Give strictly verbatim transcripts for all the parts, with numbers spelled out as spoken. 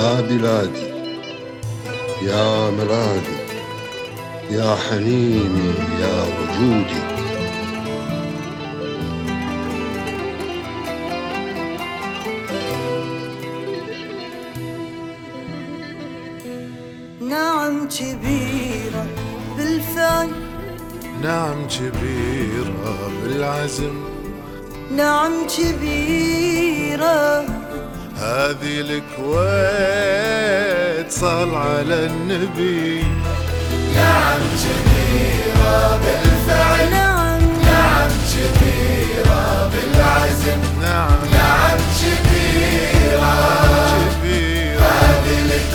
يا بلادي يا ميلادي يا حنيني يا وجودي. نعم كبيرة بالفعل، نعم كبيرة بالعزم، نعم كبيرة هذه الكويت صل على النبي. نعم كبيرة بالفعل، نعم نعم كبيرة بالعزم، نعم نعم كبيرة كبيرة هذه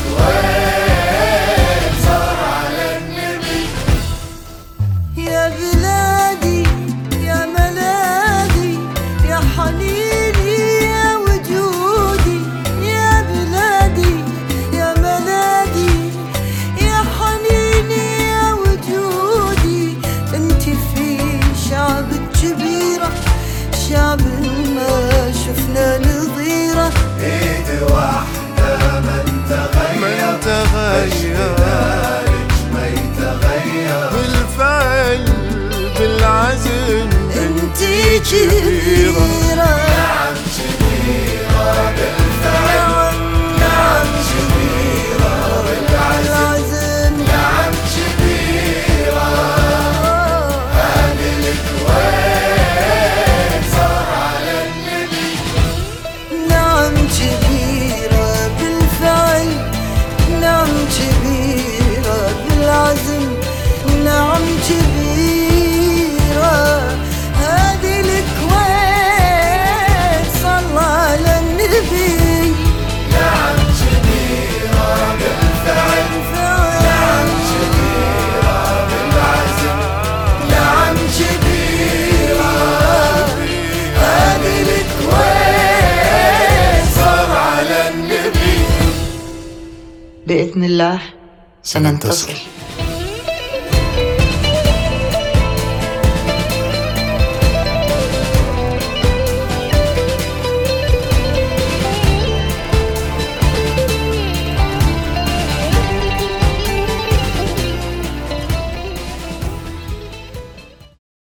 الكويت صار على النبي. يا بلادي يا ملاذي يا حنيني يا وجودي. يا بلادي يا ملاذي يا حنيني يا وجودي. انت في شعب كبيرة، شعب ما شفنا نظيرة. ايد واحدة من تغير، من تغير ذلك ما يتغير. بالفعل بالعزم انت كبيرة. نعم كبيرة بالفعل، نعم كبيرة بالعزم، العزم نعم كبيرة هذه الكويت صار على النبي. نعم كبيرة بالفعل، نعم كبيرة بالعزم، نعم كبيرة هذه الكويت صلى على النبي. نعم كبيرة بالفعل، نعم كبيرة بالعزم، نعم كبيرة هذه الكويت صار على النبي. بإذن الله سننتصر.